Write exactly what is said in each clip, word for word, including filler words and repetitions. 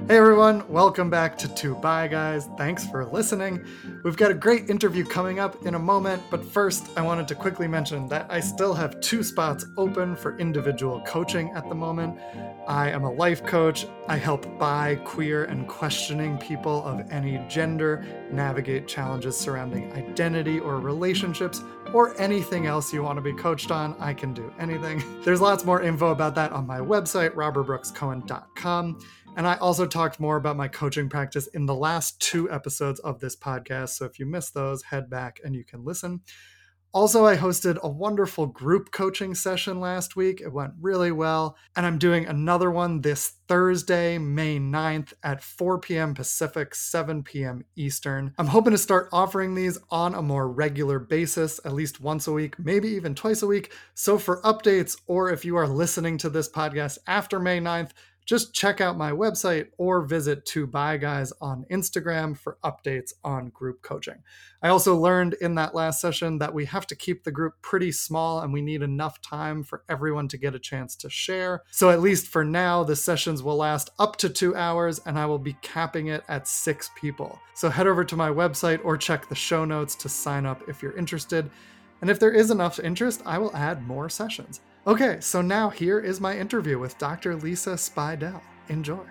Hey everyone, welcome back to Two Bi Guys. Thanks for listening. We've got a great interview coming up in a moment, but first I wanted to quickly mention that I still have two spots open for individual coaching at the moment. I am a life coach. I help bi, queer, and questioning people of any gender navigate challenges surrounding identity or relationships or anything else you want to be coached on. I can do anything. There's lots more info about that on my website, robert brooks cohen dot com. And I also talked more about my coaching practice in the last two episodes of this podcast. So if you missed those, head back and you can listen. Also, I hosted a wonderful group coaching session last week. It went really well. And I'm doing another one this Thursday, May ninth at four p.m. Pacific, seven p.m. Eastern. I'm hoping to start offering these on a more regular basis, at least once a week, maybe even twice a week. So for updates, or if you are listening to this podcast after May ninth, just check out my website or visit Two Bi Guys on Instagram for updates on group coaching. I also learned in that last session that we have to keep the group pretty small and we need enough time for everyone to get a chance to share. So at least for now, the sessions will last up to two hours and I will be capping it at six people. So head over to my website or check the show notes to sign up if you're interested. And if there is enough interest, I will add more sessions. Okay, so now here is my interview with Doctor Lisa Spidell. Enjoy.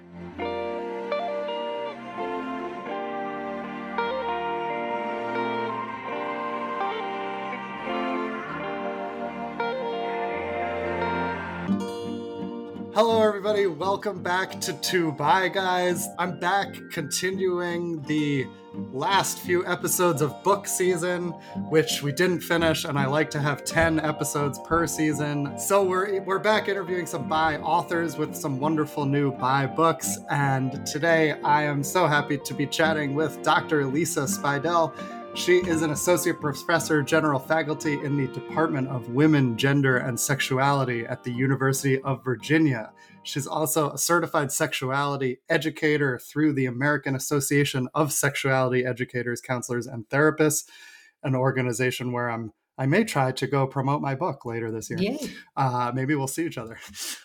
Hello, everybody. Welcome back to Two Bi Guys. I'm back continuing the last few episodes of book season, which we didn't finish, and I like to have ten episodes per season. So we're we're back interviewing some bi authors with some wonderful new bi books, and today I am so happy to be chatting with Doctor Lisa Spidell. She is an associate professor, general faculty in the Department of Women, Gender, and Sexuality at the University of Virginia. She's also a certified sexuality educator through the American Association of Sexuality Educators, Counselors, and Therapists, an organization where I'm I may try to go promote my book later this year. Yay. Uh, maybe we'll see each other.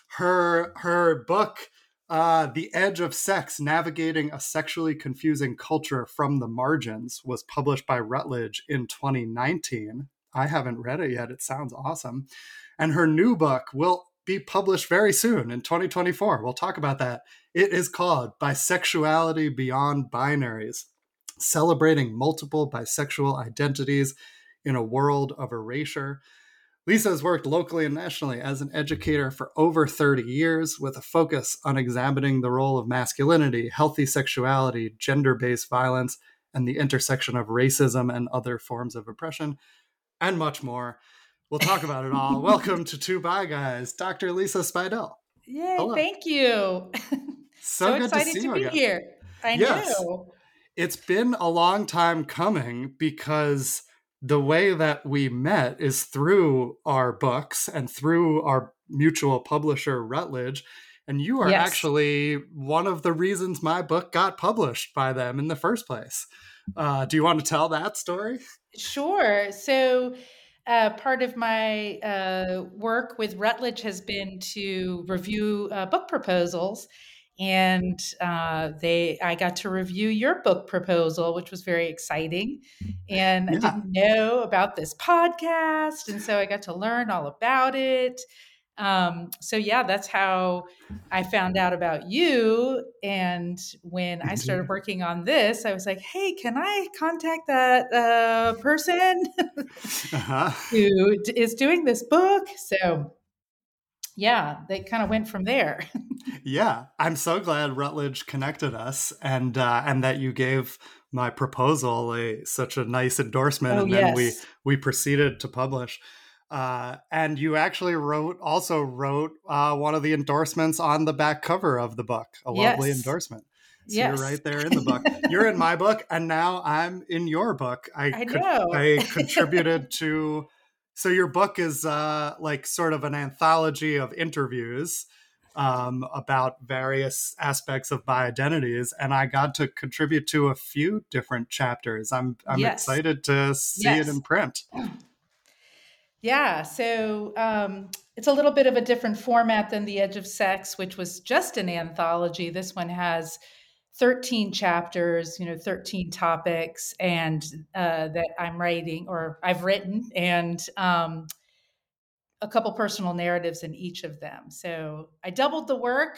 Her her book, Uh, The Edge of Sex, Navigating a Sexually Confusing Culture from the Margins, was published by Routledge in twenty nineteen. I haven't read it yet. It sounds awesome. And her new book will be published very soon in twenty twenty-four. We'll talk about that. It is called Bisexuality Beyond Binaries, Celebrating Multiple Bisexual Identities in a World of Erasure. Lisa has worked locally and nationally as an educator for over thirty years with a focus on examining the role of masculinity, healthy sexuality, gender-based violence, and the intersection of racism and other forms of oppression, and much more. We'll talk about it all. Welcome to Two Bi Guys, Doctor Lisa Spidell. Yay, Hello. thank you. So, so good excited to see to you be again. here. I yes. know. It's been a long time coming because the way that we met is through our books and through our mutual publisher, Routledge. And you are Yes. actually one of the reasons my book got published by them in the first place. Uh, do you want to tell that story? Sure. So uh, part of my uh, work with Routledge has been to review uh, book proposals. And uh, they, I got to review your book proposal, which was very exciting. And Yeah. I didn't know about this podcast. And so I got to learn all about it. Um, so yeah, that's how I found out about you. And when I started working on this, I was like, hey, can I contact that uh, person uh-huh. who d- is doing this book? So yeah, they kind of went from there. Yeah, I'm so glad Routledge connected us, and uh, and that you gave my proposal a such a nice endorsement, Oh, and then we yes. we proceeded to publish. Uh, and you actually wrote also wrote uh, one of the endorsements on the back cover of the book, a lovely Yes. endorsement. So Yes. you're right there in the book. You're in my book, and now I'm in your book. I I could know. I contributed to. So your book is uh, like sort of an anthology of interviews um, about various aspects of bi identities, and I got to contribute to a few different chapters. I'm I'm Yes. excited to see Yes. it in print. Yeah, so um, it's a little bit of a different format than The Edge of Sex, which was just an anthology. This one has thirteen chapters, you know, thirteen topics, and uh, that I'm writing or I've written, and um, a couple personal narratives in each of them. So I doubled the work.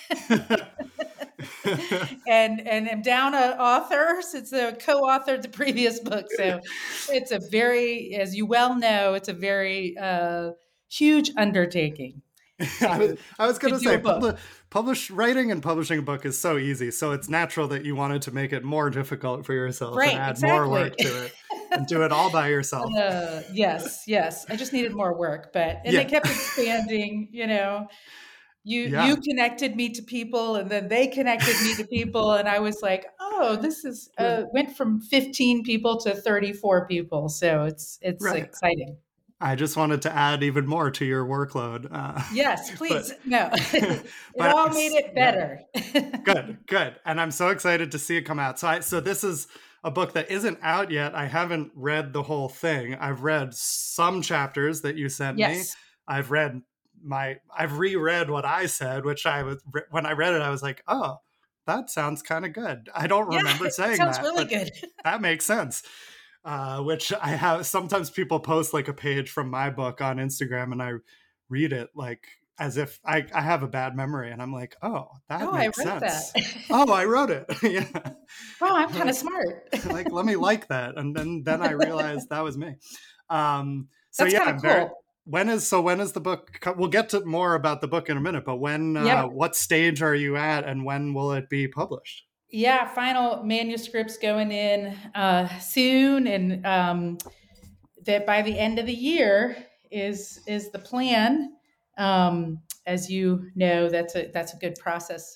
and and am down an author since I co-authored the previous book. So it's a very, as you well know, it's a very uh, huge undertaking. I was, I was going to say, publish, publish writing and publishing a book is so easy. So it's natural that you wanted to make it more difficult for yourself right, and add exactly. more work to it and do it all by yourself. Uh, yes, yes. I just needed more work, but, and yeah. they kept expanding, you know, you, yeah. you connected me to people, and then they connected me to people. And I was like, oh, this is, uh, went from fifteen people to thirty-four people. So it's, it's right. exciting. I just wanted to add even more to your workload. Uh, yes, please. But, no, it all made it better. Yeah. Good, good. And I'm so excited to see it come out. So I, so this is a book that isn't out yet. I haven't read the whole thing. I've read some chapters that you sent yes. me. I've read my, I've reread what I said, which I was, when I read it, I was like, oh, that sounds kind of good. I don't remember yeah, saying sounds that. Sounds really good. That makes sense. Uh, which I have, sometimes people post like a page from my book on Instagram, and I read it like as if I, I have a bad memory, and I'm like, oh, that oh, makes I wrote sense. That. oh, I wrote it. yeah. Oh, I'm kind of smart. like, let me like that. And then, then I realized that was me. Um, so That's yeah, kind of very, cool. when is, so when is the book, we'll get to more about the book in a minute, but when, uh, yep. what stage are you at, and when will it be published? Yeah, final manuscripts going in uh, soon, and um, that by the end of the year is is the plan. Um, as you know, that's a that's a good process.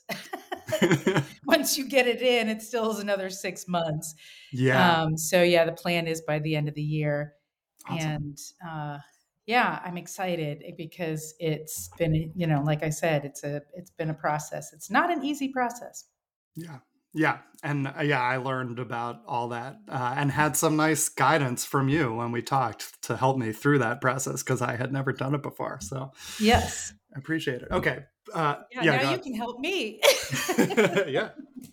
Once you get it in, it still is another six months. Yeah. Um, so yeah, the plan is by the end of the year, awesome. and uh, yeah, I'm excited because it's been, you know, like I said, it's a it's been a process. It's not an easy process. Yeah. Yeah. And uh, yeah, I learned about all that uh, and had some nice guidance from you when we talked to help me through that process, because I had never done it before. So yes, I appreciate it. Okay. Uh, yeah, yeah, now you can help me. yeah.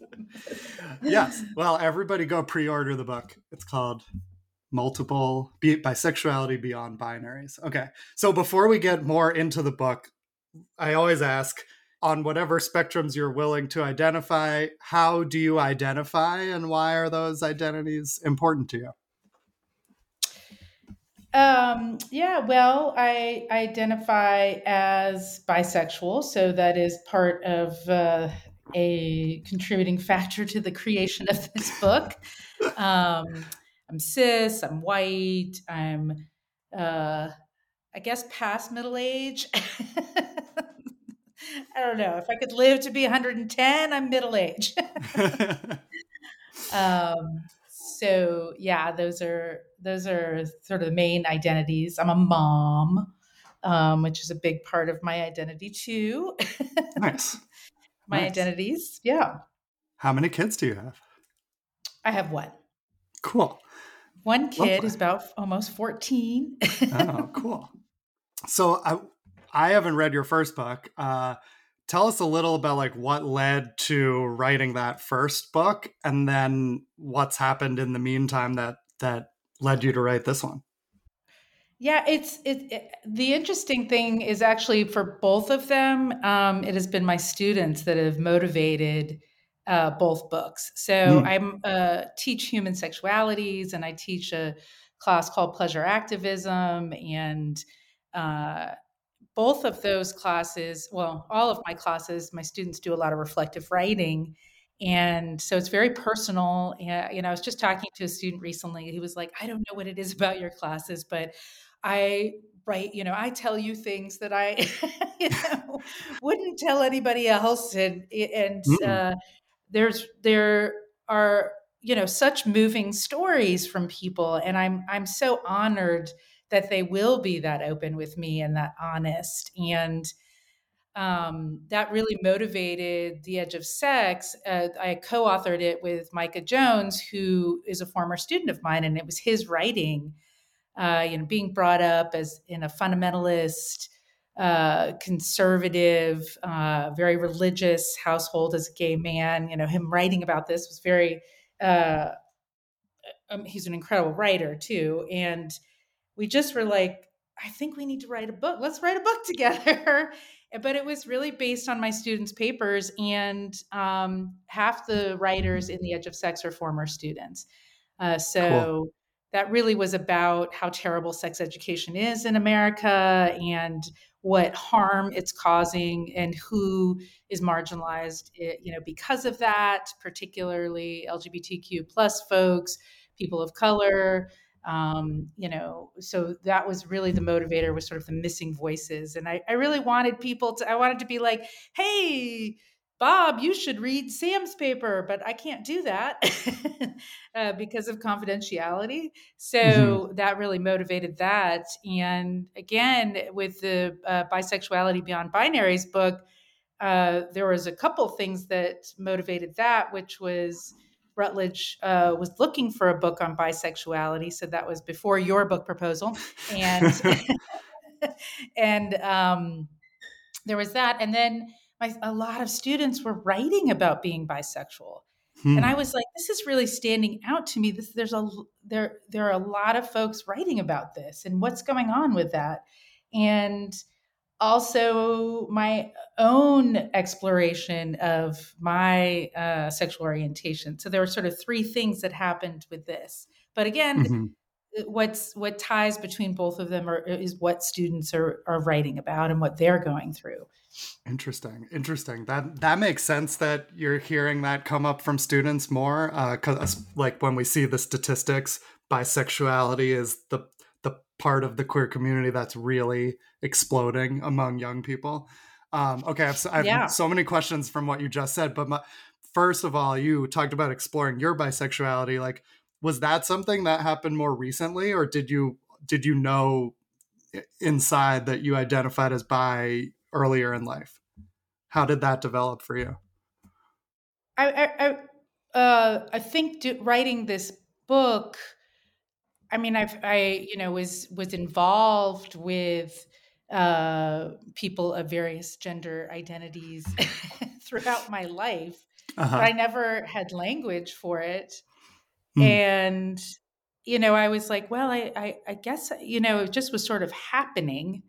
Yes. Well, everybody go pre-order the book. It's called Multiple Be- Bisexuality Beyond Binaries. Okay. So before we get more into the book, I always ask, on whatever spectrums you're willing to identify, how do you identify, and why are those identities important to you? Um, yeah, well, I identify as bisexual, so that is part of uh, a contributing factor to the creation of this book. Um, I'm cis, I'm white, I'm, uh, I guess, past middle age. I don't know. If I could live to be one hundred ten, I'm middle age. um, so yeah, those are those are sort of the main identities. I'm a mom, um, which is a big part of my identity too. Nice. my nice. identities, yeah. How many kids do you have? I have one. Cool. One kid is about almost fourteen. Oh, cool. So I I haven't read your first book. Uh, tell us a little about like what led to writing that first book, and then what's happened in the meantime that that led you to write this one. Yeah, it's it, it the interesting thing is actually for both of them, um, it has been my students that have motivated uh, both books. So mm. I'm uh, teach human sexualities, and I teach a class called Pleasure Activism, and uh, both of those classes, well, all of my classes, my students do a lot of reflective writing. And so it's very personal. And, you know, I was just talking to a student recently. He was like, I don't know what it is about your classes, but I write, you know, I tell you things that I, you know, wouldn't tell anybody else. And, and uh, there's, there are, you know, such moving stories from people. And I'm, I'm so honored that they will be that open with me and that honest. And um, that really motivated The Edge of Sex. Uh, I co-authored it with Micah Jones, who is a former student of mine, and it was his writing, uh, you know, being brought up as in a fundamentalist uh, conservative, uh, very religious household as a gay man. You know, him writing about this was very, uh, um, he's an incredible writer too. And we just were like, I think we need to write a book. Let's write a book together. But it was really based on my students' papers, and um, half the writers in The Edge of Sex are former students. Uh, Cool. so that really was about how terrible sex education is in America and what harm it's causing and who is marginalized, eh, you know, because of that, particularly L G B T Q plus folks, people of color, um, you know, so that was really the motivator, was sort of the missing voices. And I, I really wanted people to, I wanted to be like, hey, Bob, you should read Sam's paper, but I can't do that uh, because of confidentiality. Hmm. So that really motivated that. And again, with the uh, Bisexuality Beyond Binaries book, uh, there was a couple things that motivated that, which was Routledge uh, was looking for a book on bisexuality. So that was before your book proposal. And and um, there was that. And then my, a lot of students were writing about being bisexual. And I Hmm. was like, this is really standing out to me. This, there's a there there are a lot of folks writing about this and what's going on with that. And also my own exploration of my uh, sexual orientation. So there were sort of three things that happened with this. But again, Hmm. what's what ties between both of them are, is what students are are writing about and what they're going through. Interesting. Interesting. That that makes sense that you're hearing that come up from students more. Because like when we see the statistics, bisexuality is the the part of the queer community that's really exploding among young people. Um, okay, I have, so, I have Yeah. so many questions from what you just said, but my, first of all, you talked about exploring your bisexuality. Like, was that something that happened more recently, or did you did you know inside that you identified as bi earlier in life? How did that develop for you? I I I, uh, I think do, writing this book, I mean, I've I you know was was involved with uh, people of various gender identities throughout my life, but Uh-huh. I never had language for it. Hmm. And you know, I was like, well, I I, I guess you know it just was sort of happening,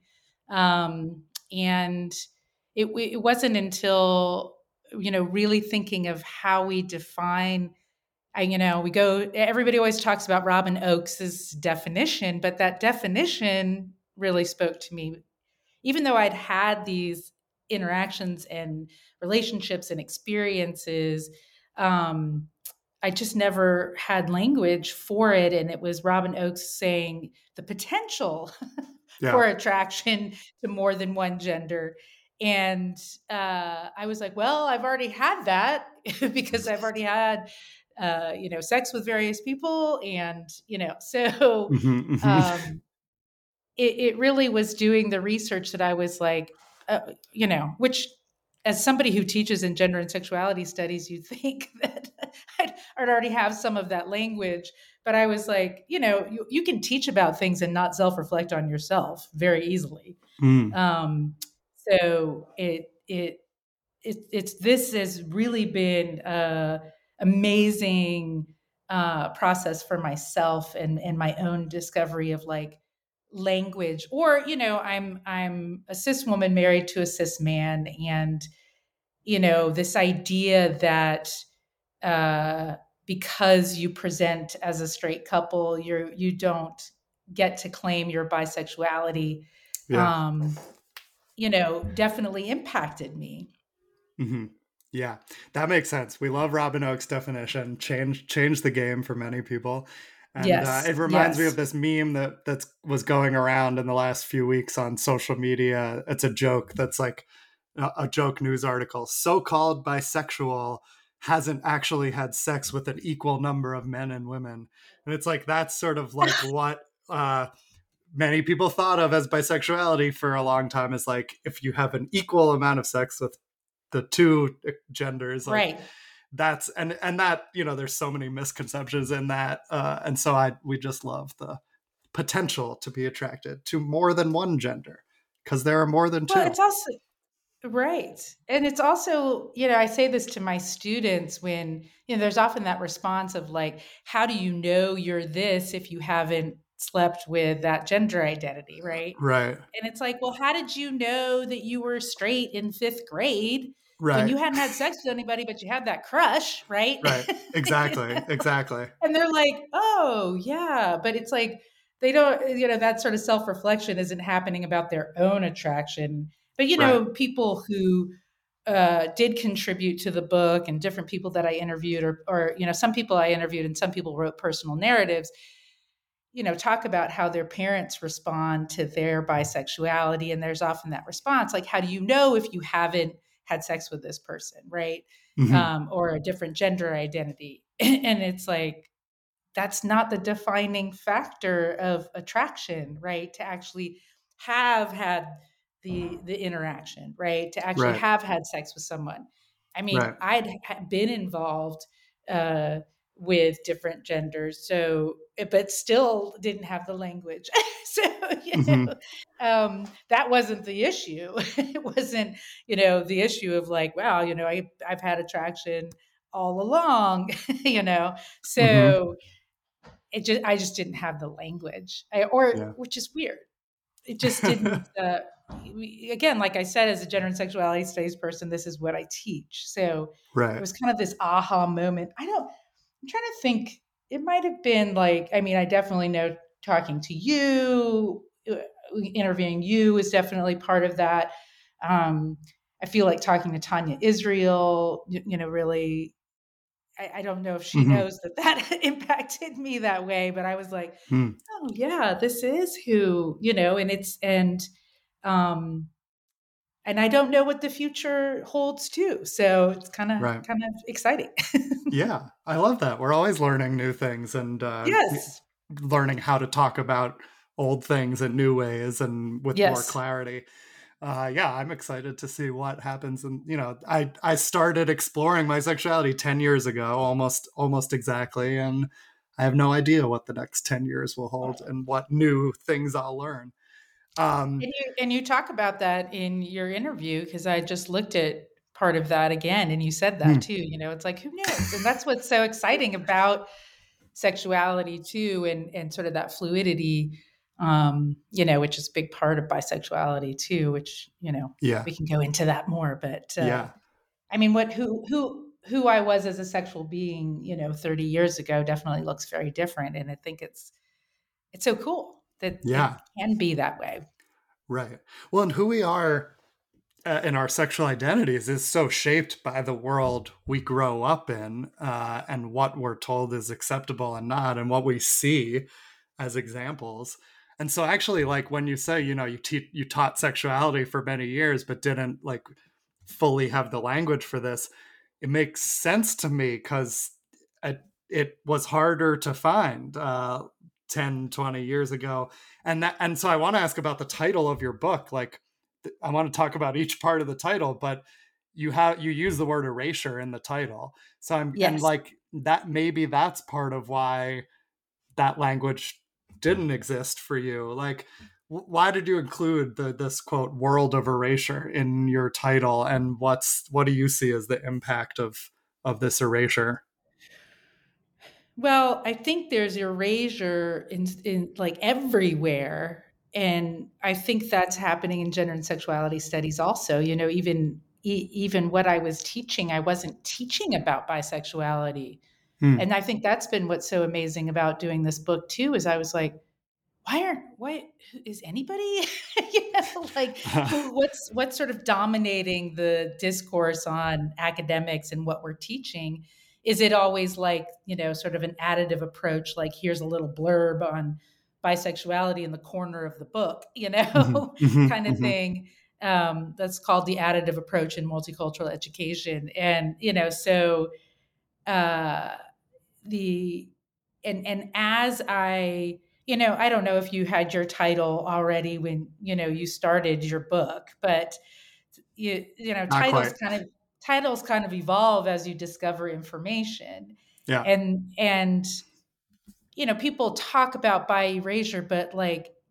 um, and it it wasn't until you know really thinking of how we define I, you know, we go, everybody always talks about Robin Oakes's definition, but that definition really spoke to me. Even though I'd had these interactions and relationships and experiences, um, I just never had language for it. And it was Robin Oakes saying the potential Yeah. for attraction to more than one gender. And uh, I was like, well, I've already had that because I've already had, uh, you know, sex with various people. And, you know, so Hmm. Hmm. um, it, it really was doing the research that I was like, uh, you know, which as somebody who teaches in gender and sexuality studies, you think that I'd, I'd already have some of that language. But I was like, you know, you, you can teach about things and not self reflect on yourself very easily. Mm. Um, so it, it, it, it's, this has really been a amazing uh, process for myself and, and my own discovery of like, language. Or you know i'm i'm a cis woman married to a cis man, and you know this idea that uh because you present as a straight couple you're you don't get to claim your bisexuality, Yeah. um you know definitely impacted me. Hmm. Yeah, that makes sense. We love Robin Oak's definition. Change change the game for many people, and uh, Yes, it reminds me of yes. this meme that that was going around in the last few weeks on social media. It's a joke that's like a, a joke news article. So-called bisexual hasn't actually had sex with an equal number of men and women, and it's like that's sort of like what. Uh, Many people thought of as bisexuality for a long time is like if you have an equal amount of sex with the two genders, like Right. that's and and that, you know, there's so many misconceptions in that, uh and so I we just love the potential to be attracted to more than one gender, because there are more than Well, two. it's also right. And it's also, you know, I say this to my students when, you know, there's often that response of like, how do you know you're this if you haven't slept with that gender identity, right? Right. And it's like, well, how did you know that you were straight in fifth grade when Right. you hadn't had sex with anybody, but you had that crush, right? Right. You Exactly. know? Exactly. And they're like, oh, yeah. But it's like, they don't, you know, that sort of self reflection isn't happening about their own attraction. But, you Right. know, people who uh, did contribute to the book and different people that I interviewed, or, or, you know, some people I interviewed and some people wrote personal narratives, you know, talk about how their parents respond to their bisexuality. And there's often that response, like, how do you know if you haven't had sex with this person, right? Hmm. Um, or a different gender identity. And it's like, that's not the defining factor of attraction, right? To actually have had the the interaction, right? To actually Right. have had sex with someone. I mean, Right. I'd ha- been involved uh, with different genders, so eh, but still didn't have the language. So you Hmm. know, um, that wasn't the issue. It wasn't, you know, the issue of like, wow, you know, I I've had attraction all along, you know. Hmm. So it just I just didn't have the language, I, or Yeah. which is weird. It just didn't. Uh, again, like I said, as a gender and sexuality studies person, this is what I teach. So it Right. was kind of this aha moment. I don't. I'm trying to think. It might have been like. I mean, I definitely know talking to you, uh, interviewing you is definitely part of that. Um, I feel like talking to Tanya Israel, you, you know, really I, I don't know if she Hmm. knows that that impacted me that way, but I was like, Hmm. oh yeah, this is who, you know, and it's, and, um, and I don't know what the future holds too. So it's kind of, Right. kind of exciting. Yeah. I love that. We're always learning new things and uh, Yes. learning how to talk about old things in new ways and with more Yes. clarity. Uh, yeah, I'm excited to see what happens. And you know, I I started exploring my sexuality ten years ago, almost almost exactly, and I have no idea what the next ten years will hold and what new things I'll learn. Um, And you, and you talk about that in your interview, because I just looked at part of that again and you said that hmm. too. You know, it's like, who knows? And that's what's so exciting about sexuality too, and and sort of that fluidity, um you know, which is a big part of bisexuality too, which, you know, Yeah, we can go into that more. But uh yeah, I mean, what who who who I was as a sexual being, you know, thirty years ago definitely looks very different, and I think it's it's so cool that it yeah. can be that way. Right. Well, and who we are uh, in our sexual identities is so shaped by the world we grow up in, uh, and what we're told is acceptable and not, and what we see as examples. And so, actually, like when you say, you know, you te- you taught sexuality for many years, but didn't like fully have the language for this, it makes sense to me because it, it was harder to find uh, ten, twenty years ago. And that, and so I want to ask about the title of your book. Like, I want to talk about each part of the title, but you have you use the word erasure in the title. So I'm and Yes. like that maybe that's part of why that language didn't exist for you. Like, why did you include the this quote world of erasure in your title, and what's what do you see as the impact of of this erasure? Well, I think there's erasure in in like everywhere, and I think that's happening in gender and sexuality studies also. You know, even e- even what I was teaching, I wasn't teaching about bisexuality, Hmm. and I think that's been what's so amazing about doing this book too. Is I was like, why aren't why is anybody you know, like who what's what's sort of dominating the discourse on academics and what we're teaching? Is it always like, you know, sort of an additive approach, like here's a little blurb on bisexuality in the corner of the book, you Mhm, know, mhm, kind of mhm. thing? Um, that's called the additive approach in multicultural education. And you know, so uh the and and as I, you know, I don't know if you had your title already when, you know, you started your book, but you you know, Not titles quite. kind of titles kind of evolve as you discover information. Yeah. And and you know, people talk about bi erasure, but like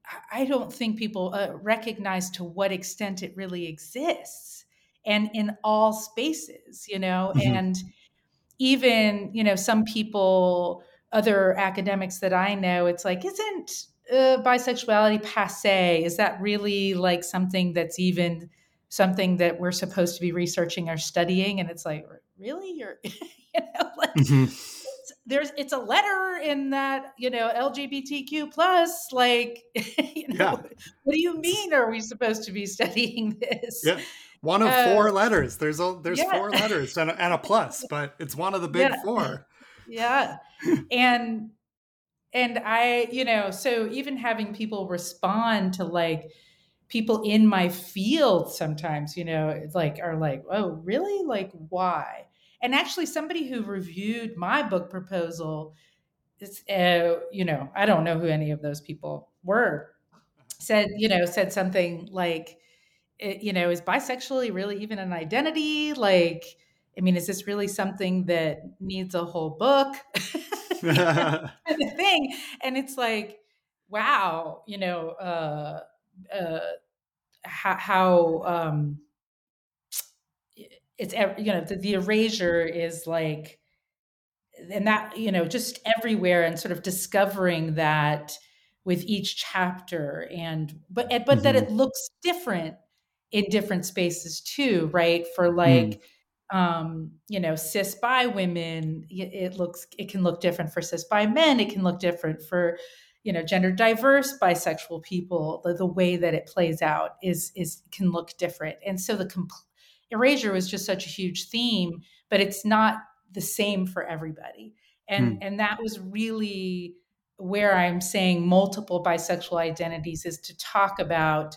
I don't think people uh, recognize to what extent it really exists, and in all spaces, you know, Mhm. and even, you know, some people, other academics that I know, it's like, isn't uh, bisexuality passe? Is that really like something that's even something that we're supposed to be researching or studying? And it's like, really? You're, you know, like, Mhm. it's, there's, it's a letter in that, you know, L G B T Q plus, like, you know, Yeah. what do you It's- mean are we supposed to be studying this? yeah. One of Uh, four letters. There's a, there's yeah, four letters and a, and a plus, but it's one of the big yeah, four. yeah. And and I, you know, so even having people respond to like people in my field sometimes, you know, it's like are like, oh, really? Like, why? And actually, somebody who reviewed my book proposal is, uh, you know, I don't know who any of those people were. Said, you know, said something like, it, you know, is bisexuality really even an identity? Like, I mean, is this really something that needs a whole book? You know, kind of thing. And it's like, wow, you know, uh, uh, how, how um, it's, ev- you know, the, the erasure is like, and that, you know, just everywhere, and sort of discovering that with each chapter, and but eh, but that Mhm. it looks different in different spaces too, right? For Mm. like, um you know, cis bi women, y- it looks, it can look different for cis bi men, it can look different for, you know, gender diverse bisexual people. The, the way that it plays out is is can look different. And so the compl- erasure was just such a huge theme, but it's not the same for everybody. And Mm. and that was really where I'm saying multiple bisexual identities, is to talk about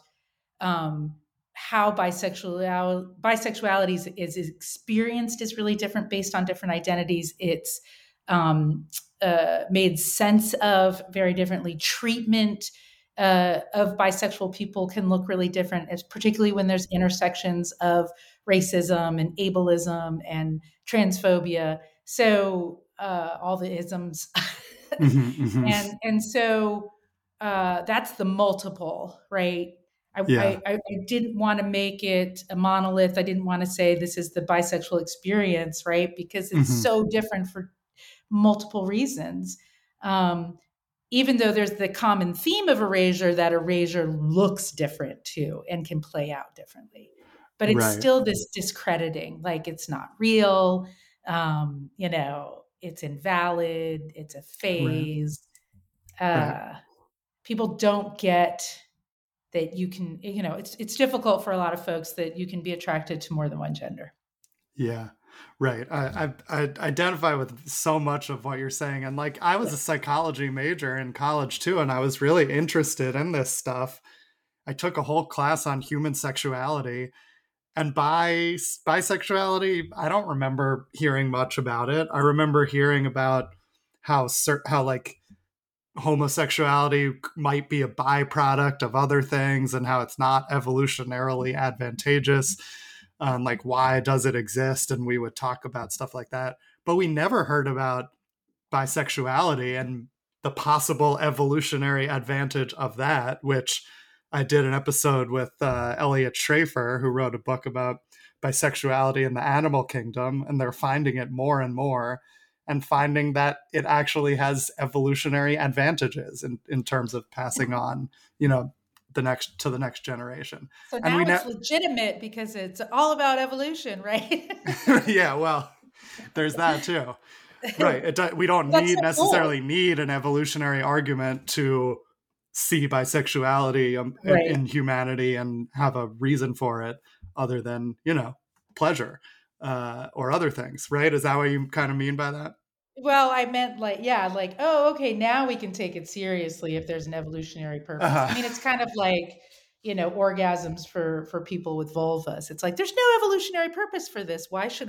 um, how bisexual bisexuality is, is experienced is really different based on different identities. It's um, uh, made sense of very differently. Treatment uh, of bisexual people can look really different, as particularly when there's intersections of racism and ableism and transphobia. So uh, all the isms, Mhm. Mhm. and and so uh, that's the multiple, right? I, Yeah. I, I didn't want to make it a monolith. I didn't want to say this is the bisexual experience, right? Because it's Mhm. so different for multiple reasons. Um, even though there's the common theme of erasure, that erasure looks different too and can play out differently. But it's Right. still this discrediting, like it's not real, um, you know, it's invalid, it's a Right. phase. Right. Uh, People don't get that you can, you know, it's it's difficult for a lot of folks that you can be attracted to more than one gender. Yeah, right. I, I I identify with so much of what you're saying, and like I was a psychology major in college too, and I was really interested in this stuff. I took a whole class on human sexuality, and bi bisexuality. I don't remember hearing much about it. I remember hearing about how cer- how like homosexuality might be a byproduct of other things and how it's not evolutionarily advantageous. Um, like, why does it exist? And we would talk about stuff like that. But we never heard about bisexuality and the possible evolutionary advantage of that, which I did an episode with uh, Elliot Schrafer, who wrote a book about bisexuality in the animal kingdom, and they're finding it more and more and finding that it actually has evolutionary advantages in, in terms of passing on, you know, the next to the next generation. So And we now know, it's legitimate because it's all about evolution, right? yeah, well, there's that too. Right. It do, we don't That's need so cool. necessarily need an evolutionary argument to see bisexuality um, in, Right. in humanity and have a reason for it other than, you know, pleasure uh, or other things. Right. Is that what you kind of mean by that? Well, I meant like, yeah, like, oh, okay, now we can take it seriously if there's an evolutionary purpose. I Uh, mean, it's kind of like, you know, orgasms for for people with vulvas. It's like there's no evolutionary purpose for this. Why should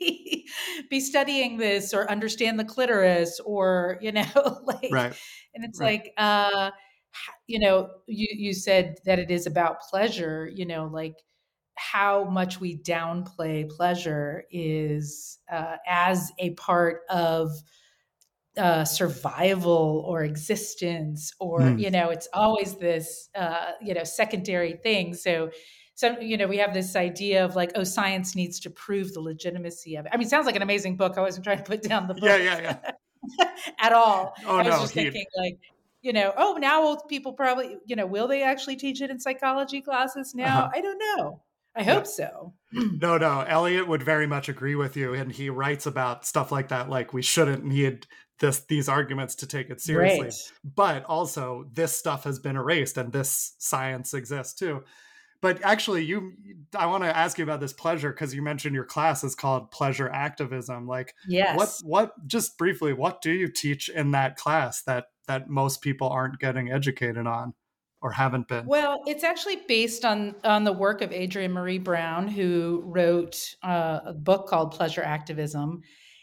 we be studying this or understand the clitoris or, you know, like, right. and it's Right. like, uh, you know, you you said that it is about pleasure, you know, like how much we downplay pleasure is uh, as a part of uh, survival or existence, or, Mm. you know, it's always this, uh, you know, secondary thing. So, so, you know, we have this idea of like, oh, science needs to prove the legitimacy of it. I mean, it sounds like an amazing book. I wasn't trying to put down the Yeah, book yeah, yeah. at all. Oh I was no, just he thinking like, you know, oh, now will people probably, you know, will they actually teach it in psychology classes now? uh I don't know. I yeah. hope so. No, no. Elliot would very much agree with you, and he writes about stuff like that. Like we shouldn't need this these arguments to take it seriously, Right. but also this stuff has been erased, and this science exists too. But actually, you, I want to ask you about this pleasure because you mentioned your class is called pleasure activism. Like, what, Yes. what? Just briefly, what do you teach in that class that that most people aren't getting educated on, or haven't been? Well, it's actually based on on the work of Adrienne Marie Brown, who wrote uh, a book called Pleasure Activism,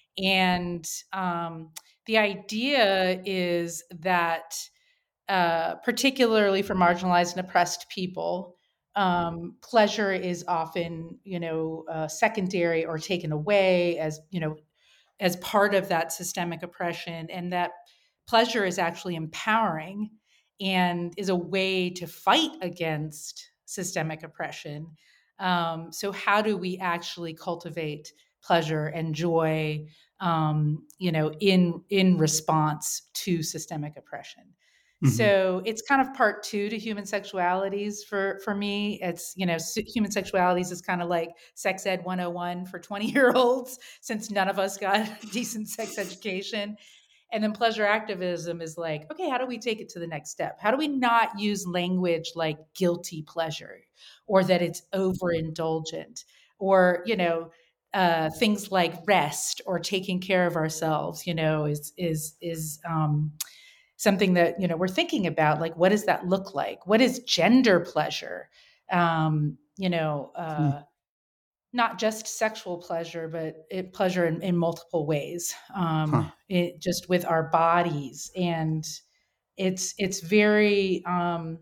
and um, the idea is that, uh, particularly for marginalized and oppressed people, um, pleasure is often, you know, uh, secondary or taken away as, you know, as part of that systemic oppression, and that pleasure is actually empowering and is a way to fight against systemic oppression. Um, so, how do we actually cultivate pleasure and joy, um, you know, in in response to systemic oppression? Mm-hmm. So it's kind of part two to human sexualities for for me. It's, you know, human sexualities is kind of like sex ed one oh one for twenty year olds, since none of us got decent sex education. And then pleasure activism is like, okay, how do we take it to the next step? How do we not use language like guilty pleasure, or that it's overindulgent, or, you know, uh, things like rest or taking care of ourselves, you know, is is is um, something that, you know, we're thinking about. Like, what does that look like? What is gender pleasure? Um, you know, uh, not just sexual pleasure, but it, pleasure in, in multiple ways, um, Huh. it, just with our bodies. And it's it's very. Um,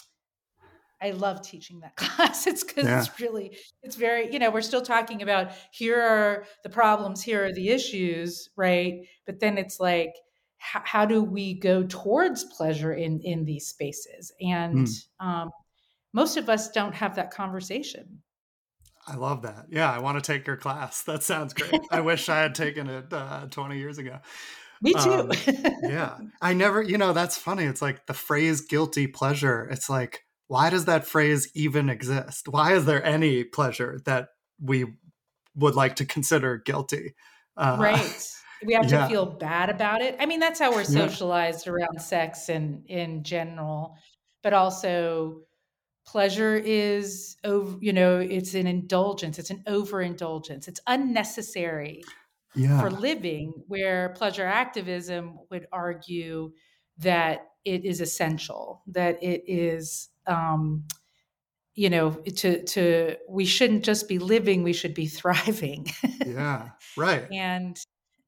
I love teaching that class. It's because Yeah. it's really, it's very, you know, we're still talking about here are the problems, here are the issues, right? But then it's like, how, how do we go towards pleasure in in these spaces? And Mm. um, most of us don't have that conversation. I love that. Yeah, I want to take your class. That sounds great. I wish I had taken it uh, twenty years ago. Me too. Um, yeah, I never, you know, that's funny. It's like the phrase guilty pleasure. It's like, why does that phrase even exist? Why is there any pleasure that we would like to consider guilty? Uh, Right. We have to yeah, feel bad about it. I mean, that's how we're yeah, socialized around sex and in general, but also pleasure is over, you know, it's an indulgence, it's an overindulgence, it's unnecessary for yeah, living, where pleasure activism would argue that it is essential, that it is, um, you know, to to we shouldn't just be living, we should be thriving. yeah, right, And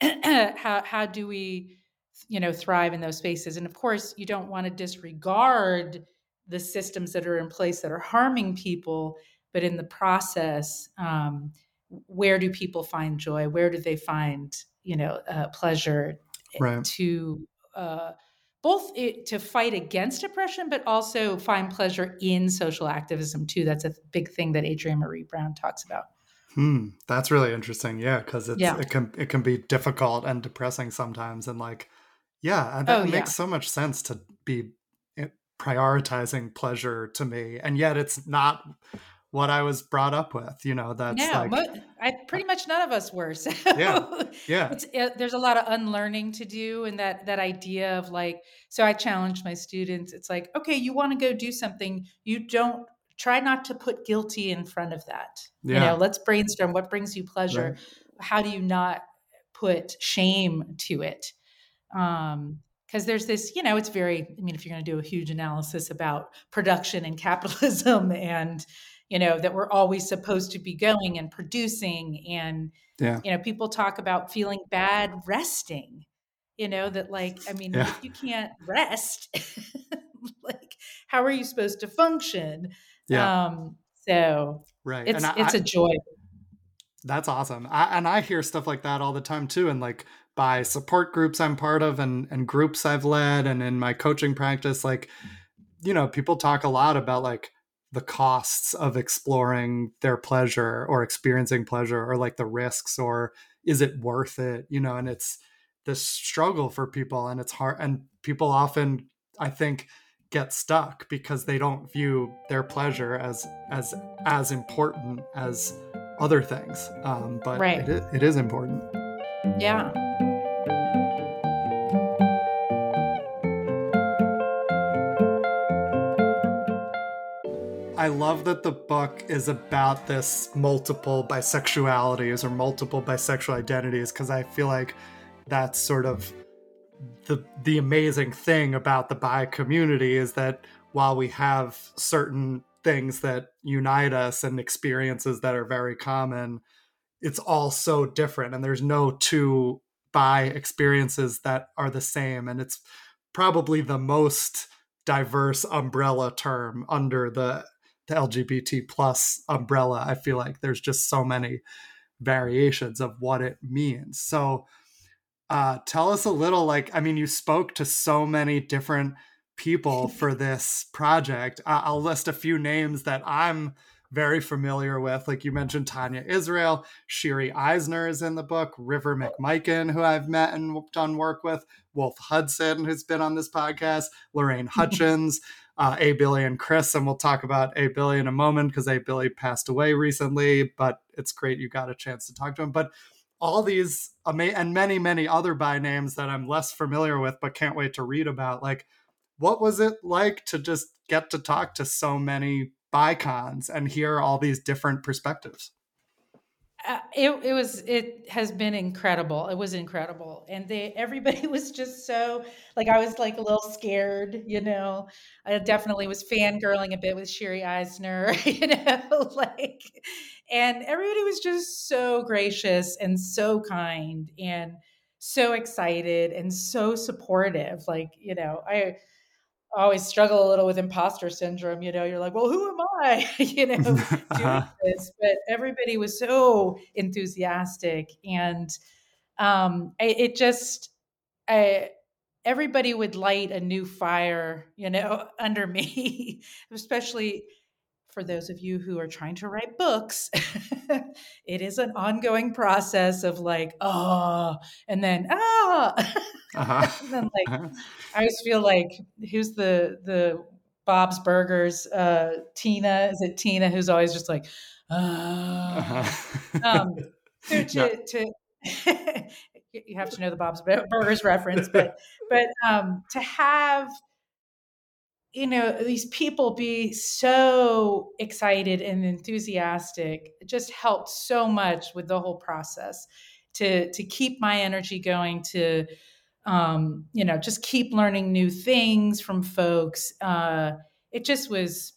how how do we, you know, thrive in those spaces? And of course, you don't want to disregard the systems that are in place that are harming people, but in the process, um, where do people find joy? Where do they find, you know, uh, pleasure right. to uh, both it, to fight against oppression, but also find pleasure in social activism too? That's a big thing that Adrienne Marie Brown talks about. Hmm, that's really interesting. Yeah, because it's Yeah. it can it can be difficult and depressing sometimes, and like, yeah, Oh that yeah. makes so much sense to be eh, prioritizing pleasure to me, and yet it's not what I was brought up with. You know, that's No, like, mo I uh, pretty much none of us were, so yeah, yeah, it's uh, there's a lot of unlearning to do, and that that idea of like, so I challenge my students, it's like, "Okay, you wanna go do something, you don't try not to put guilty in front of that." You know, yeah, let's brainstorm what brings you pleasure. right, How do you not put shame to it? Um, because there's this, you know, it's very, I mean, if you're going to do a huge analysis about production and capitalism and, you know, that we're always supposed to be going and producing. And, yeah, you know, people talk about feeling bad resting, you know, that like, I mean, yeah, if you can't rest, like, how are you supposed to function? yeah, Um, so right. And it's, I, it's I a joy. that's awesome. I, and I hear stuff like that all the time too. And like by support groups I'm part of and, and groups I've led and in my coaching practice, like, you know, people talk a lot about like the costs of exploring their pleasure or experiencing pleasure, or like the risks, or is it worth it? You know, and it's this struggle for people, and it's hard. And people often, I think, get stuck because they don't view their pleasure as as as important as other things. Um, but Right. it, it is important. Yeah. I love that the book is about this multiple bisexualities or multiple bisexual identities, because I feel like that's sort of the the amazing thing about the bi community, is that while we have certain things that unite us and experiences that are very common, it's all so different, and there's no two bi experiences that are the same. And it's probably the most diverse umbrella term under the, the L G B T plus umbrella. I feel like there's just so many variations of what it means. So uh, tell us a little, like, I mean, you spoke to so many different people for this project. Uh, I'll list a few names that I'm very familiar with. Like you mentioned, Tanya Israel, Shiri Eisner is in the book, River McMichael, who I've met and done work with, Wolf Hudson, who's been on this podcast, Lorraine Hutchins, uh, A. Billy and Chris. And we'll talk about A. Billy in a moment because A. Billy passed away recently, but it's great you got a chance to talk to him. But all these ama- and many, many other bi names that I'm less familiar with, but can't wait to read about. Like, what was it like to just get to talk to so many bicons and hear all these different perspectives? Uh, it it was it has been incredible. It was incredible, and they everybody was just so, like, I was like a little scared, you know. I definitely was fangirling a bit with Shiri Eisner, you know, like, and everybody was just so gracious and so kind and so excited and so supportive. Like, you know, I always struggle a little with imposter syndrome. You know, you're like, well, who am I, you know, doing Uh-huh. this? But everybody was so enthusiastic. And um, I, it just, I, everybody would light a new fire, you know, under me, especially for those of you who are trying to write books. It is an ongoing process of like, oh, and then, ah, Uh-huh. and then like, Uh-huh. I always feel like, who's the the Bob's Burgers, uh, Tina? Is it Tina who's always just like, ah? Uh-huh. Um, so Yeah. to to you have to know the Bob's Burgers reference, but but um, to have, you know, these people be so excited and enthusiastic, it just helped so much with the whole process to to keep my energy going, to um, you know, just keep learning new things from folks. Uh, it just was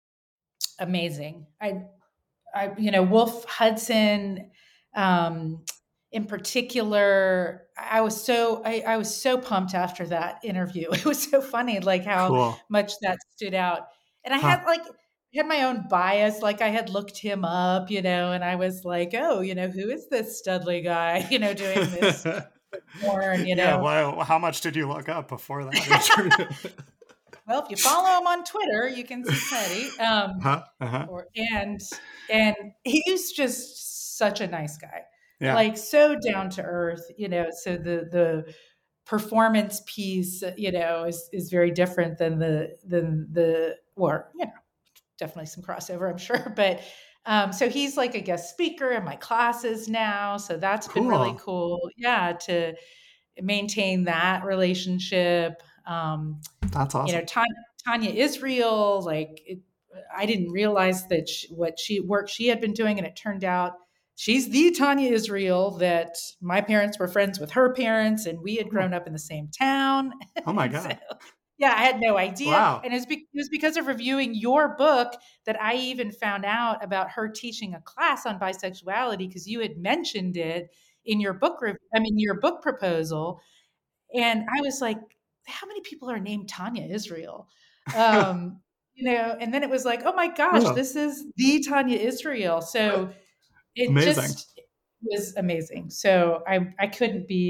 amazing. I, I, you know, Wolf Hudson, um, in particular, I was so, I, I was so pumped after that interview. It was so funny, like how Cool. much that stood out. And I Huh. had like, I had my own bias. Like I had looked him up, you know, and I was like, oh, you know, who is this Studley guy, you know, doing this porn, you Yeah. know? Well, how much did you look up before that interview? Well, if you follow him on Twitter, you can see plenty. Um, Huh? Uh-huh. or and and he's just such a nice guy, Yeah. like so down to earth, you know. So the the performance piece, you know, is is very different than the than the or you know, definitely some crossover, I'm sure. But um, so he's like a guest speaker in my classes now, so that's been really Cool. cool. Yeah, to maintain that relationship. Um, That's you know, awesome. Tanya, Tanya Israel, like it, I didn't realize that she, what she work she had been doing, and it turned out she's the Tanya Israel that my parents were friends with her parents, and we had Oh, grown up in the same town. oh my And so, God. yeah, I had no idea, Wow. and it was, be, it was because of reviewing your book that I even found out about her teaching a class on bisexuality, because you had mentioned it in your book. Rev- I mean, your book proposal, and I was like, how many people are named Tanya Israel? Um, you know, and then it was like, oh my gosh, Oh, this is the Tanya Israel. So it amazing. just was amazing. So I I couldn't be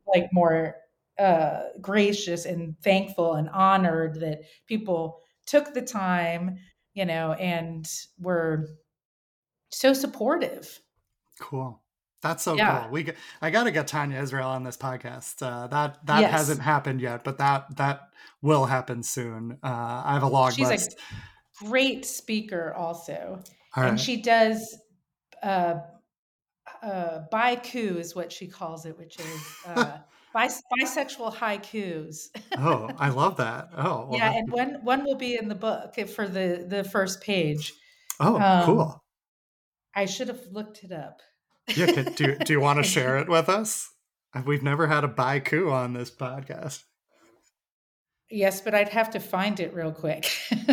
like more uh, gracious and thankful and honored that people took the time, you know, and were so supportive. Cool. That's so Yeah. cool. We g- I got to get Tanya Israel on this podcast. Uh, that that Yes. hasn't happened yet, but that that will happen soon. Uh, I have a long She's a list. great speaker also. All And right. she does uh, uh, baiku is what she calls it, which is uh, bis- bisexual haikus. Oh, I love that. Oh, well, Yeah, that, and one one will be in the book for the the first page. oh, Um, cool. I should have looked it up. Yeah, can, do do you want to I share should. it with us? We've never had a baiku on this podcast. Yes, but I'd have to find it real quick.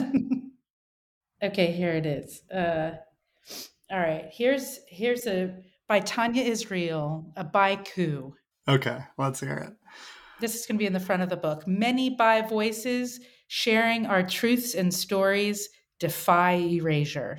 Okay, here it is. Uh, all right, here's here's a by Tanya Israel, a baiku. Okay, let's hear it. This is going to be in the front of the book. Many bi voices sharing our truths and stories defy erasure.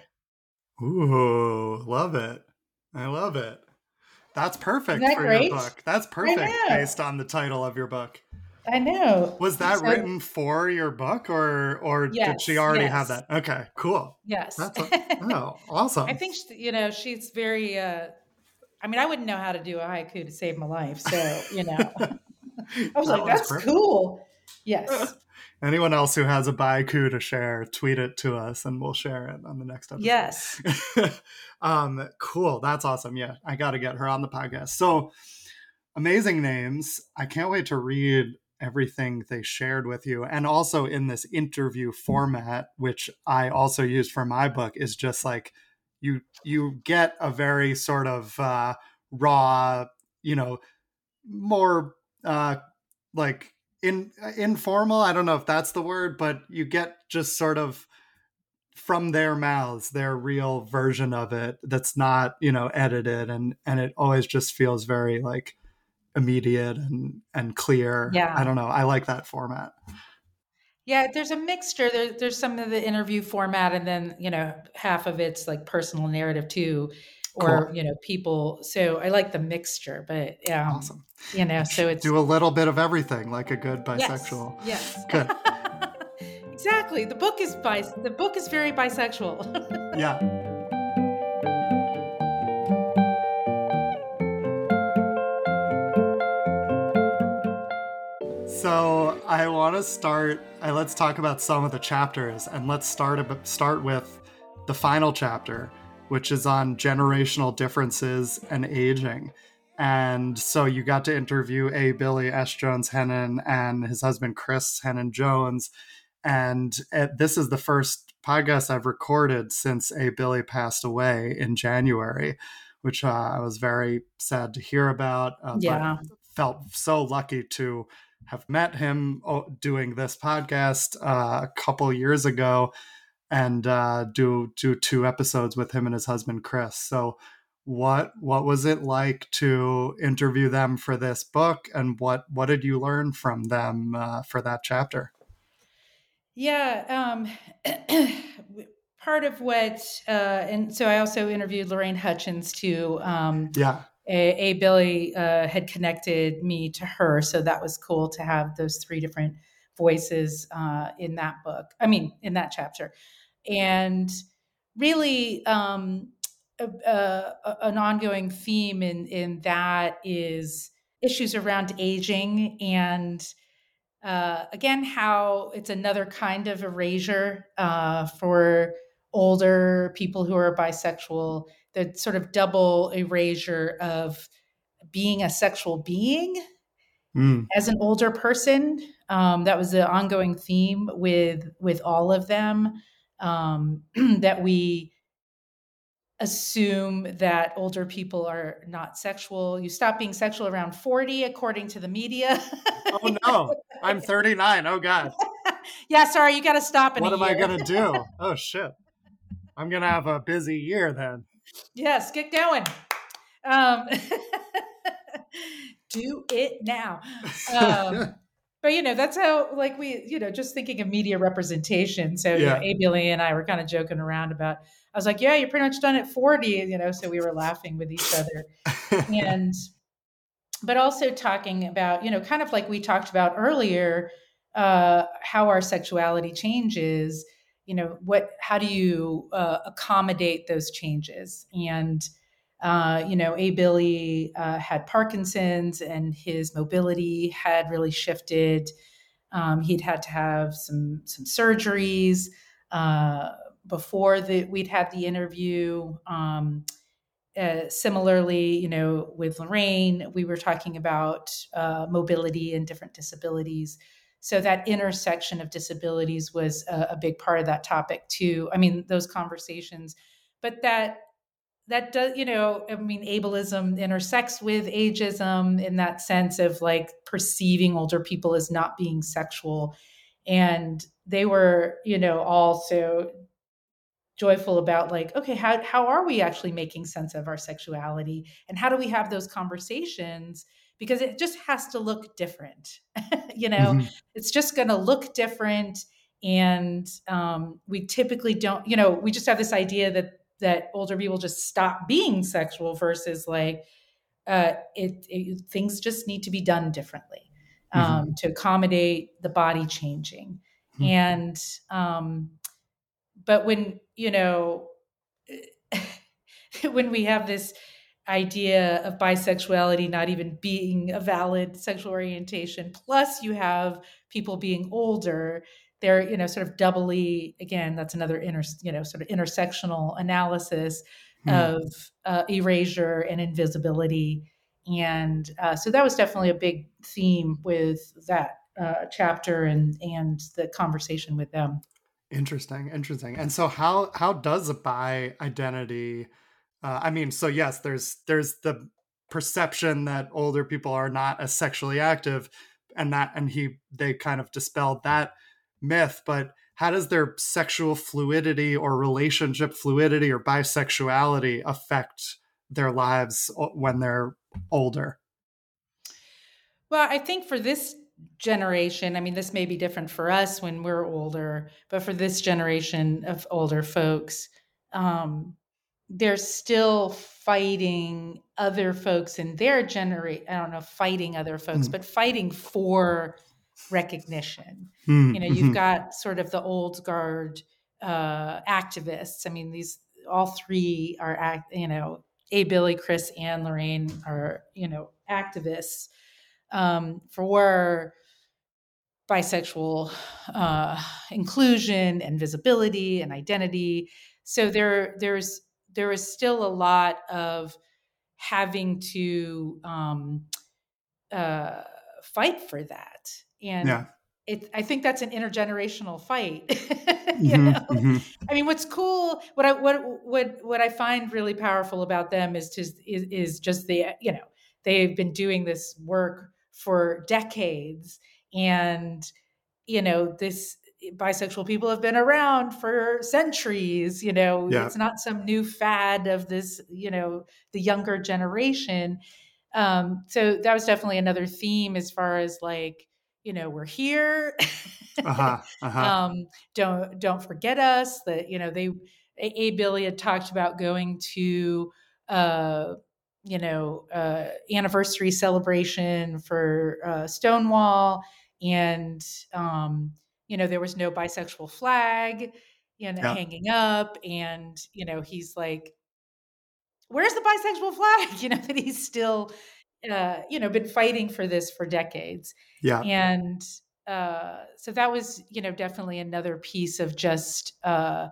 Ooh, love it. I love it. That's Isn't perfect that for your great? book. That's I perfect know. based on the title of your book. I know. Was that So, written for your book, or or did she yes, already have yes, that? Okay, cool. yes. That's a, oh, I awesome. think, she, you know, she's very, uh, I mean, I wouldn't know how to do a haiku to save my life. So, you know, I was That like, one's that's perfect. cool. Yes. Anyone else who has a baiku to share, tweet it to us and we'll share it on the next episode. Yes. um, cool. That's awesome. Yeah, I got to get her on the podcast. So amazing names. I can't wait to read everything they shared with you. And also in this interview format, which I also use for my book, is just like you you get a very sort of uh, raw, you know, more uh, like in informal. I don't know if that's the word, but you get just sort of from their mouths their real version of it that's not, you know, edited, and and it always just feels very like immediate and and clear. I Yeah. don't know. I like that format. Yeah. There's a mixture. There, there's some of the interview format, and then, you know, half of it's like personal narrative too, or, Cool. you know, people. So I like the mixture, but, um, Awesome. you know, so it's, Do a little bit of everything like a good yes, bisexual. yes. Good. Exactly. The book is bis- the book is very bisexual. Yeah. So I want to start. Uh, let's talk about some of the chapters, and let's start ab- start with the final chapter, which is on generational differences and aging. And so you got to interview A. Billy S. Jones Hennon and his husband Chris Hennon Jones, and uh, this is the first podcast I've recorded since A. Billy passed away in January, which uh, I was very sad to hear about, uh, but Yeah. felt so lucky to have met him doing this podcast uh, a couple years ago, and uh, do do two episodes with him and his husband Chris. So, what what was it like to interview them for this book, and what what did you learn from them uh, for that chapter? Yeah. Um, part of what, uh, and so I also interviewed Lorraine Hutchins too. Um, Yeah. A, A. Billy uh, had connected me to her, so that was cool to have those three different voices uh, in that book. I mean, in that chapter, and really, um, a, a, an ongoing theme in in that is issues around aging, and uh, again, how it's another kind of erasure uh, for older people who are bisexual, the sort of double erasure of being a sexual being Mm. as an older person. Um, that was the ongoing theme with with all of them, um, that we assume that older people are not sexual. You stop being sexual around forty, according to the media. Oh no, I'm thirty-nine. Oh God, Yeah, sorry, you got to stop in a what am I year. gonna do? Oh shit, I'm gonna have a busy year then. Yes, get going. Um, do it now. Um, but you know, that's how, like, we, you know, just thinking of media representation. So, you know, Yeah. A. Billy and I were kind of joking around about, I was like, yeah, you're pretty much done at forty, you know, so we were laughing with each other. And, but also talking about, you know, kind of like we talked about earlier, uh, how our sexuality changes. You know, what, how do you uh, accommodate those changes? And, uh, you know, A. Billy uh, had Parkinson's, and his mobility had really shifted. Um, he'd had to have some some surgeries uh, before the, we'd had the interview. Um, uh, similarly, you know, with Lorraine, we were talking about uh, mobility and different disabilities. So that intersection of disabilities was a, a big part of that topic too. I mean, those conversations, but that that does, you know, I mean, ableism intersects with ageism in that sense of like perceiving older people as not being sexual. And they were, you know, also joyful about like, okay, how, how are we actually making sense of our sexuality, and how do we have those conversations? Because it just has to look different. You know, Mhm. it's just going to look different. And um, we typically don't, you know, we just have this idea that that older people just stop being sexual versus like uh, it, it things just need to be done differently um, Mhm. to accommodate the body changing. Mhm. And um, but when, you know, when we have this idea of bisexuality not even being a valid sexual orientation, plus you have people being older, they're, you know, sort of doubly, again, that's another inter, you know, sort of intersectional analysis Mhm. of uh, erasure and invisibility. And uh, so that was definitely a big theme with that uh, chapter and and the conversation with them. Interesting, interesting. And so how how does a bi identity uh, I mean, so yes, there's there's the perception that older people are not as sexually active, and that and he they kind of dispelled that myth, but how does their sexual fluidity or relationship fluidity or bisexuality affect their lives o- when they're older? Well, I think for this generation, I mean, this may be different for us when we're older, but for this generation of older folks, um, they're still fighting other folks in their generation. I don't know, fighting other folks, Mm. but fighting for recognition. You Mm, know, you've mhm. got sort of the old guard uh, activists. I mean, these all three are, act, you know, A. Billy, Chris, and Lorraine are, you know, activists um, for bisexual uh, inclusion and visibility and identity. So there, there's there is still a lot of having to um, uh, fight for that, and Yeah. it, I think that's an intergenerational fight. You Mhm, know, mhm. I mean, what's cool, what I what what what I find really powerful about them is just is, is just the, you know, they've been doing this work for decades, and you know, this bisexual people have been around for centuries. You know, Yeah. it's not some new fad of this, you know, the younger generation. Um, so that was definitely another theme as far as like, you know, we're here. Uh-huh. Uh-huh. um, don't don't forget us. That, you know, they A. A. Billy had talked about going to uh, you know, uh, anniversary celebration for uh, Stonewall, and um, you know, there was no bisexual flag, you know, Yeah. hanging up, and you know, he's like, where's the bisexual flag? You know, that he's still, uh, you know, been fighting for this for decades. Yeah. And uh, so that was, you know, definitely another piece of just uh,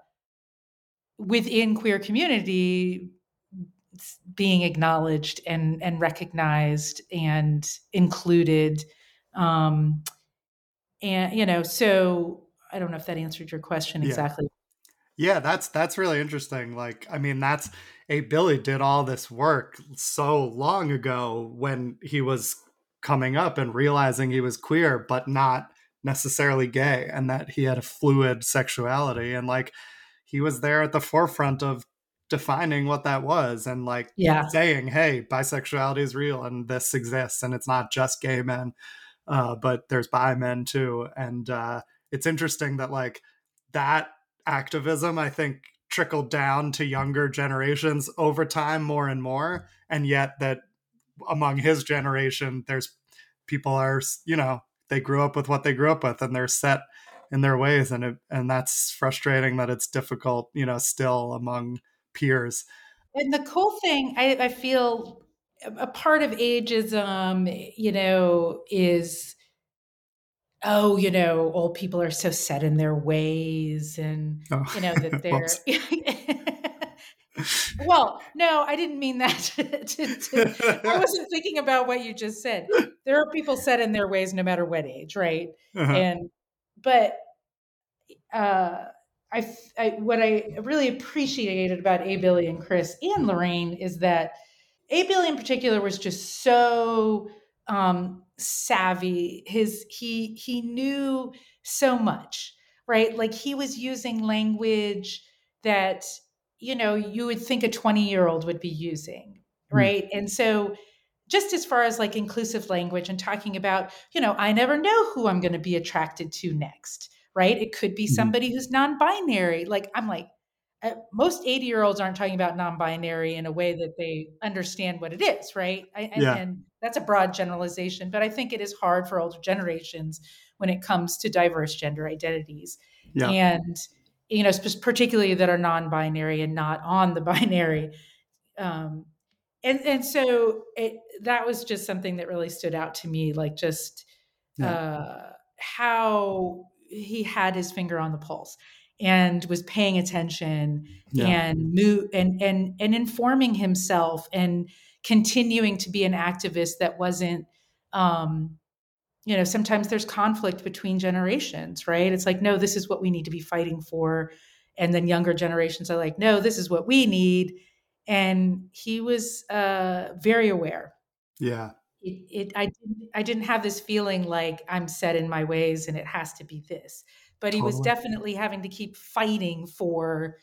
within queer community being acknowledged and and recognized and included. Um, and you know, so I don't know if that answered your question Yeah. exactly. Yeah, that's that's really interesting. Like, I mean, that's a Billy did all this work so long ago when he was coming up and realizing he was queer, but not necessarily gay, and that he had a fluid sexuality. And like, he was there at the forefront of defining what that was and like Yeah. saying, hey, bisexuality is real and this exists, and it's not just gay men, uh, but there's bi men too. And uh, it's interesting that like that activism, I think, trickled down to younger generations over time more and more, and yet that among his generation, there's people are, you know, they grew up with what they grew up with and they're set in their ways. And it, and that's frustrating that it's difficult, you know, still among peers. And the cool thing, I, I feel a part of ageism, you know, is, oh, you know, old people are so set in their ways and, Oh. you know, that they're, Whoops. well, no, I didn't mean that. to, to, I wasn't thinking about what you just said. There are people set in their ways no matter what age, right? Uh-huh. And, but, uh, I, I, what I really appreciated about A. Billy and Chris and Lorraine is that A. Billy in particular was just so um, savvy. His he he knew so much, right? Like he was using language that, you know, you would think a twenty year old would be using, right? Mm. And so just as far as like inclusive language and talking about, you know, I never know who I'm going to be attracted to next, right? It could be somebody who's non-binary. Like I'm like, uh, most eighty year olds aren't talking about non-binary in a way that they understand what it is, right? I, and, Yeah. and that's a broad generalization, but I think it is hard for older generations when it comes to diverse gender identities. Yeah. And, you know, particularly that are non-binary and not on the binary. Um, and and so it, that was just something that really stood out to me, like just Yeah. uh, how he had his finger on the pulse and was paying attention Yeah. and move and and and informing himself and continuing to be an activist that wasn't um, you know, sometimes there's conflict between generations, right? It's like, no, this is what we need to be fighting for. And then younger generations are like, no, this is what we need. And he was uh, very aware. Yeah. It, it, I, didn't, I didn't have this feeling like I'm set in my ways and it has to be this. But he Totally. was definitely having to keep fighting for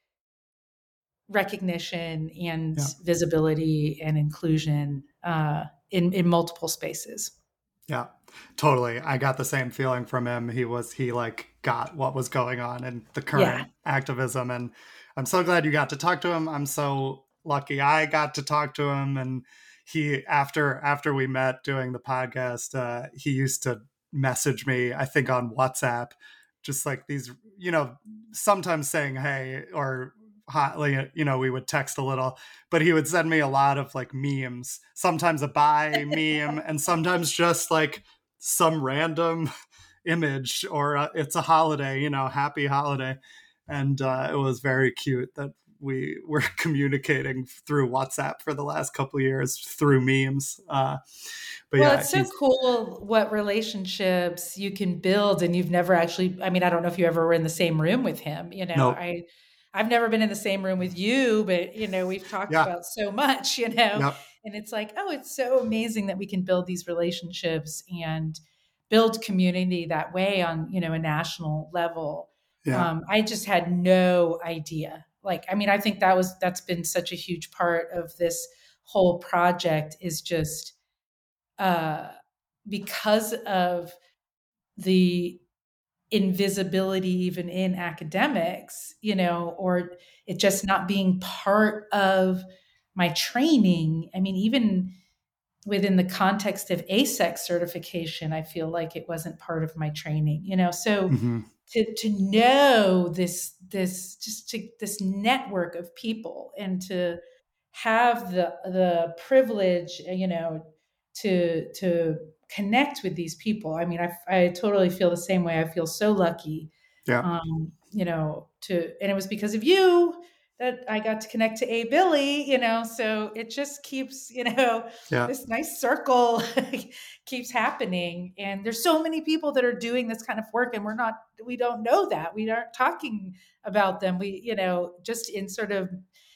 recognition and Yeah. visibility and inclusion uh, in, in multiple spaces. Yeah, totally. I got the same feeling from him. He was, he like got what was going on in the current yeah. activism. And I'm so glad you got to talk to him. I'm so lucky I got to talk to him. And he, after, after we met doing the podcast, uh, he used to message me, I think on WhatsApp, just like these, you know, sometimes saying, hey, or hotly, you know, we would text a little, but he would send me a lot of like memes, sometimes a bye meme and sometimes just like some random image or uh, it's a holiday, you know, happy holiday. And uh, it was very cute that we were communicating through WhatsApp for the last couple of years through memes. Uh, but well, yeah, it's so cool what relationships you can build and you've never actually, I mean, I don't know if you ever were in the same room with him, you know, nope. I, I've never been in the same room with you, but, you know, we've talked yeah. about so much, you know, yep. and it's like, oh, it's so amazing that we can build these relationships and build community that way on, you know, a national level. Yeah. Um, I just had no idea. Like, I mean, I think that was, that's been such a huge part of this whole project is just uh, because of the invisibility even in academics, you know, or it just not being part of my training. I mean, even within the context of A S E C certification, I feel like it wasn't part of my training, you know, so mm-hmm. to, to know this, this, just to this network of people and to have the, the privilege, you know, to, to connect with these people. I mean, I, I totally feel the same way. I feel so lucky, yeah. um, you know, to, and it was because of you that I got to connect to A. Billy, you know, so it just keeps, you know, yeah. this nice circle keeps happening. And there's so many people that are doing this kind of work and we're not, we don't know that. We aren't talking about them. We, you know, just in sort of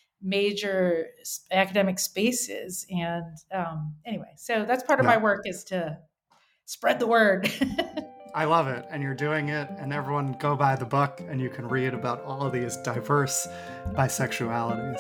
major academic spaces. And um, anyway, so that's part of yeah. my work is to spread the word. I love it. And you're doing it. And everyone go buy the book and you can read about all of these diverse bisexualities.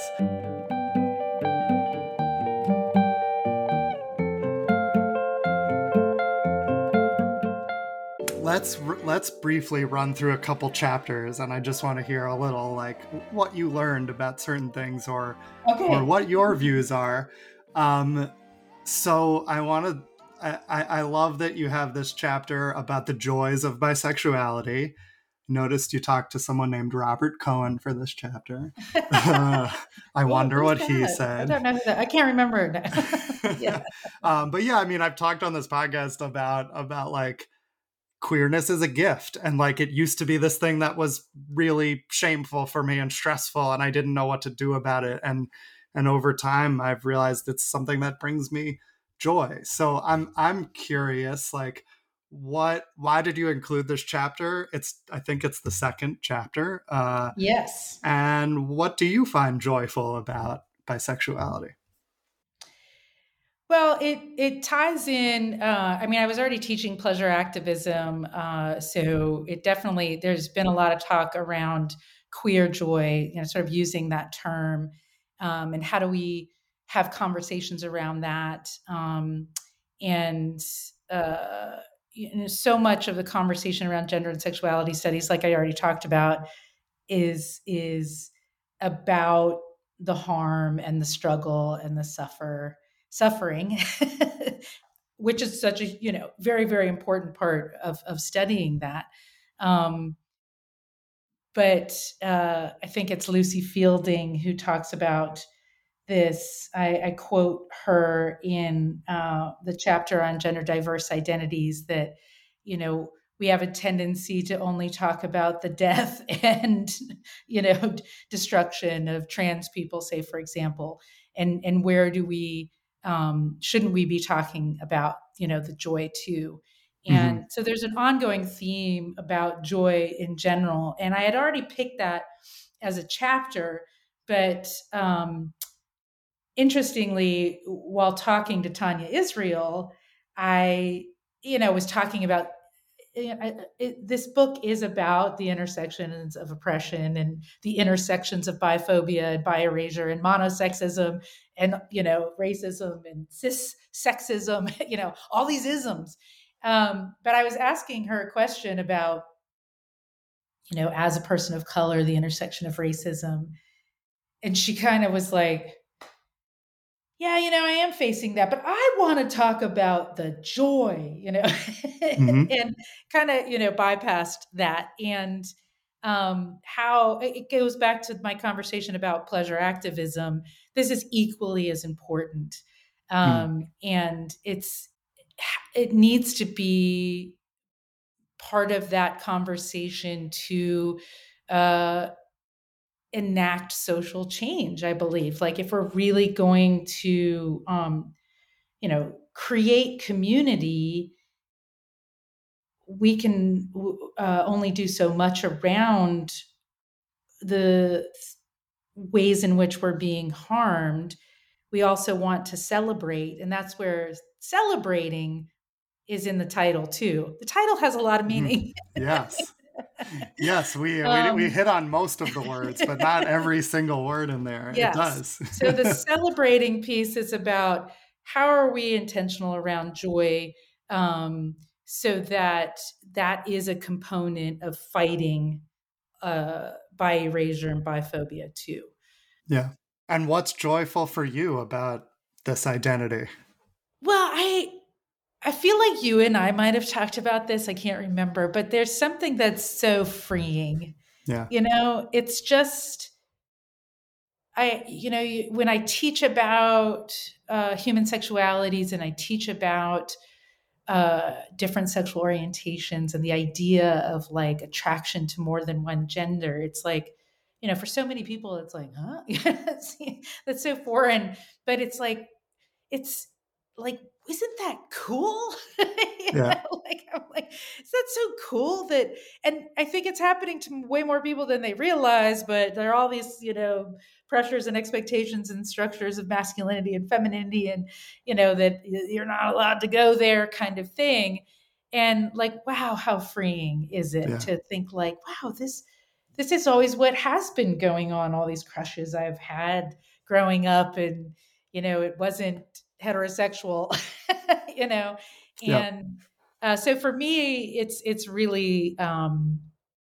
Let's let's briefly run through a couple chapters, and I just want to hear a little like what you learned about certain things, or okay. or what your views are. Um, So I want to. I, I love that you have this chapter about the joys of bisexuality. Noticed you talked to someone named Robert Cohen for this chapter. Uh, I Who, wonder who's what he that? I said. don't know who that. I can't remember. Yeah. um, but yeah, I mean, I've talked on this podcast about about like queerness is a gift, and like it used to be this thing that was really shameful for me and stressful, and I didn't know what to do about it. And and over time, I've realized it's something that brings me joy. So I'm I'm curious, like what why did you include this chapter? It's I think it's the second chapter. Uh, Yes. and what do you find joyful about bisexuality? Well, it it ties in. Uh, I mean, I was already teaching pleasure activism, uh, so it definitely there's been a lot of talk around queer joy, you know, sort of using that term, um, and how do we have conversations around that, um, and uh, you know, so much of the conversation around gender and sexuality studies, like I already talked about, is is about the harm and the struggle and the suffer suffering, which is such a you know very very important part of of studying that. Um, but uh, I think it's Lucy Fielding who talks about this. I, I quote her in uh, the chapter on gender diverse identities that, you know, we have a tendency to only talk about the death and, you know, destruction of trans people, say, for example, and and where do we um, shouldn't we be talking about, you know, the joy too? Mm-hmm. And so there's an ongoing theme about joy in general, and I had already picked that as a chapter, but um, interestingly, while talking to Tanya Israel, I, you know, was talking about it, it, this book is about the intersections of oppression and the intersections of biphobia and bi-erasure and monosexism and, you know, racism and cis sexism, you know, all these isms. Um, but I was asking her a question about, you know, as a person of color, the intersection of racism. And she kind of was like, yeah, you know, I am facing that, but I want to talk about the joy, you know, Mm-hmm. and kind of, you know, bypassed that. And um, how it goes back to my conversation about pleasure activism. This is equally as important. Mm-hmm. Um, and it's, it needs to be part of that conversation to, uh, enact social change, I believe. Like if we're really going to um, you know, create community, we can uh, only do so much around the ways in which we're being harmed. We also want to celebrate, and that's where celebrating is in the title too. The title has a lot of Mm-hmm. meaning. Yes. Yes, we, we we um, hit on most of the words, but not every single word in there. It yes. does. So the celebrating piece is about how are we intentional around joy, um, so that that is a component of fighting uh, bi erasure and biphobia too. Yeah. And what's joyful for you about this identity? Well, I I feel like you and I might have talked about this. I can't remember, but there's something that's so freeing. Yeah. You know, it's just I, you know, you- when I teach about uh, human sexualities and I teach about uh, different sexual orientations and the idea of like attraction to more than one gender, it's like, you know, for so many people, it's like, huh? that's, that's so foreign. But it's like, it's like, isn't that cool? you Yeah. know, like I'm like, is that so cool that? And I think it's happening to way more people than they realize. But there are all these, you know, pressures and expectations and structures of masculinity and femininity, and you know that you're not allowed to go there, kind of thing. And like, wow, how freeing is it Yeah. to think like, wow, this this is always what has been going on. All these crushes I've had growing up, and you know, it wasn't heterosexual, you know, Yep. and uh, so for me, it's it's really um,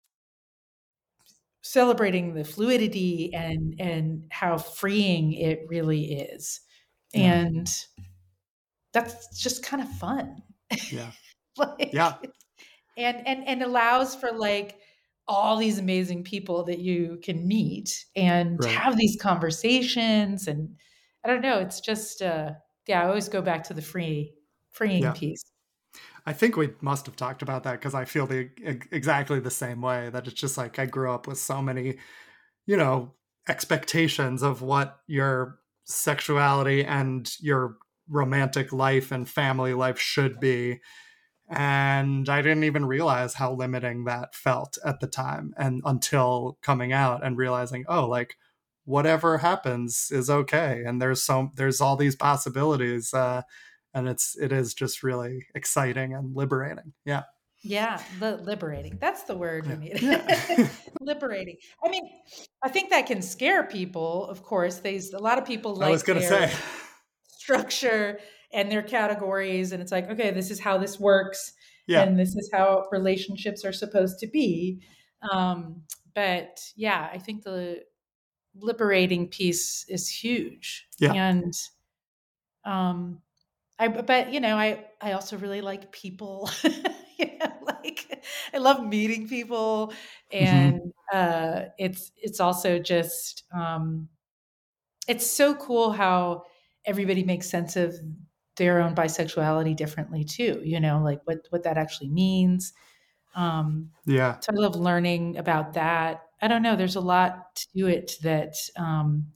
celebrating the fluidity and and how freeing it really is, Yeah. and that's just kind of fun. Yeah. like, Yeah. and and and allows for like all these amazing people that you can meet and Right. have these conversations. And I don't know, it's just uh yeah, I always go back to the free freeing Yeah. piece. I think we must have talked about that because I feel the exactly the same way, that it's just like I grew up with so many, you know, expectations of what your sexuality and your romantic life and family life should be. And I didn't even realize how limiting that felt at the time, and until coming out and realizing, oh, like whatever happens is okay, and there's so there's all these possibilities, uh, and it's it is just really exciting and liberating. Yeah. Yeah, li- liberating. That's the word we Yeah. need. Yeah. Liberating. I mean, I think that can scare people, of course. There's a lot of people I was like gonna their say. structure and their categories, and it's like, okay, this is how this works, Yeah. and this is how relationships are supposed to be. Um, but yeah, I think the liberating piece is huge. Yeah. And um, I, but you know, I, I also really like people. you know, like I love meeting people, and Mhm. uh, it's it's also just um, it's so cool how everybody makes sense of their own bisexuality differently too. You know, like what what that actually means. Um, Yeah. so I love learning about that. I don't know. There's a lot to it that um,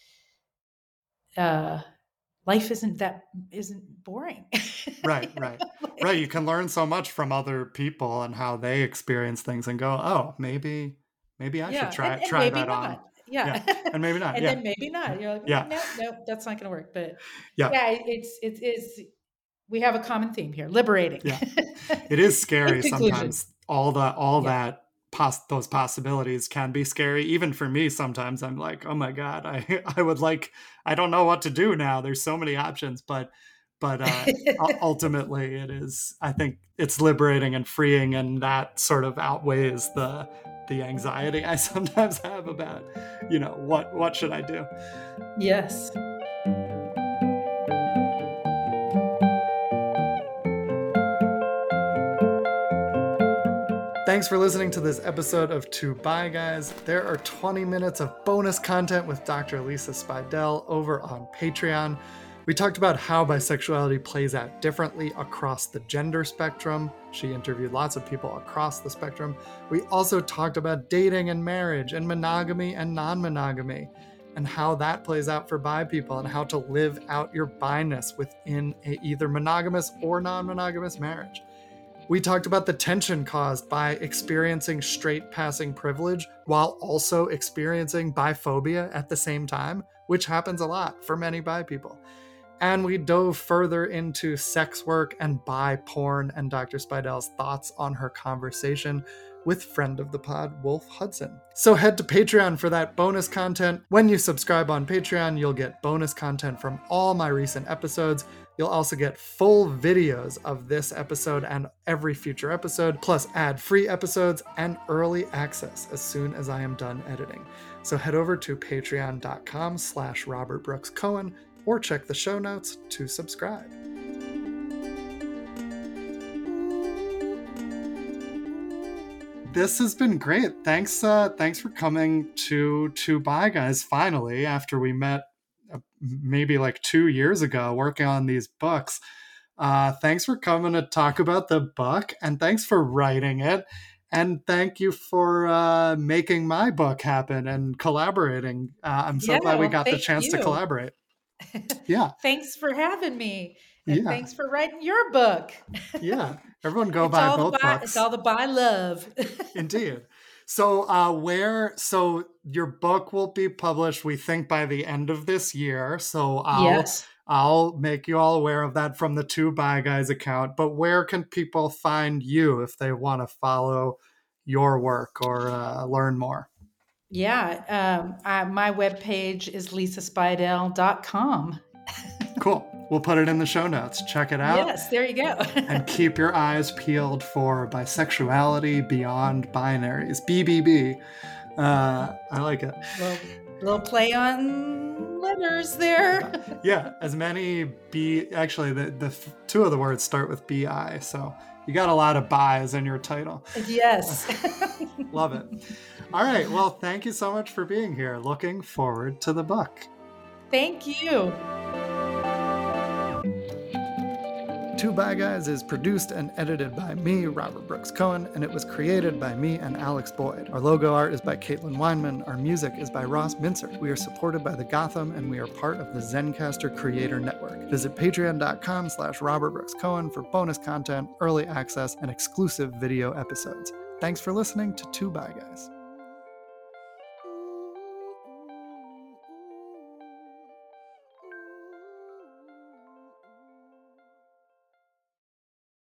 uh, life isn't that isn't boring. Right, right. Right, you like, can learn so much from other people and how they experience things and go, "Oh, maybe maybe I should yeah, and try and try maybe that on." not. Yeah, Yeah, and maybe not, and yeah. then maybe not. You're like, mm, Yeah, no, no, that's not going to work. But yeah, yeah, it- it's it is. We have a common theme here: liberating. yeah. It is In scary conclusion, sometimes. All the all yeah. that pos those possibilities can be scary. Even for me, sometimes I'm like, "Oh my God, I I would like I don't know what to do now. There's so many options." But but uh u- ultimately it is, I think it's liberating and freeing, and that sort of outweighs the the anxiety I sometimes have about, you know, what what should I do? Yes. Thanks for listening to this episode of Two Bi Guys. There are twenty minutes of bonus content with Doctor Lisa Spidell over on Patreon. We talked about how bisexuality plays out differently across the gender spectrum. She interviewed lots of people across the spectrum. We also talked about dating and marriage and monogamy and non-monogamy, and how that plays out for bi people, and how to live out your bi-ness within a either monogamous or non-monogamous marriage. We talked about the tension caused by experiencing straight passing privilege while also experiencing biphobia at the same time, which happens a lot for many bi people. And we dove further into sex work and bi porn, and Doctor Spidell's thoughts on her conversation with friend of the pod, Wolf Hudson. So head to Patreon for that bonus content. When you subscribe on Patreon, you'll get bonus content from all my recent episodes. You'll also get full videos of this episode and every future episode, plus ad-free episodes and early access as soon as I am done editing. So head over to patreon.com slash Robert Brooks Cohen or check the show notes to subscribe. This has been great. Thanks, uh, thanks for coming to Two Bi Guys finally, after we met uh, maybe like two years ago working on these books. Uh, thanks for coming to talk about the book, and thanks for writing it. And thank you for uh, making my book happen and collaborating. Uh, I'm so Yeah. glad we Well, got the thank chance to you. collaborate. Yeah. Thanks for having me, and Yeah. thanks for writing your book. Yeah. Everyone go It's buy all the both bi, it's books. all the bi love. Indeed. So uh where so your book will be published, we think, by the end of this year. So I'll Yes. I'll make you all aware of that from the Two Bi Guys account. But where can people find you if they want to follow your work or uh, learn more? Yeah. Um, I, my webpage is lisa spidell dot com. Cool. We'll put it in the show notes. Check it out. Yes, there you go. And keep your eyes peeled for Bisexuality Beyond Binaries, B B B. Uh, I like it. little, little play on ten letters there. Yeah, as many B, actually, the, the two of the words start with B I, so you got a lot of buys in your title. Yes. Love it. All right, well, thank you so much for being here. Looking forward to the book. Thank you. Two Bye Guys is produced and edited by me, Robert Brooks Cohen, and it was created by me and Alex Boyd. Our logo art is by Caitlin Weinman. Our music is by Ross Mincer. We are supported by the Gotham, and we are part of the Zencastr Creator Network. Visit patreon.com slash Robert Brooks Cohen for bonus content, early access, and exclusive video episodes. Thanks for listening to Two Bye Guys.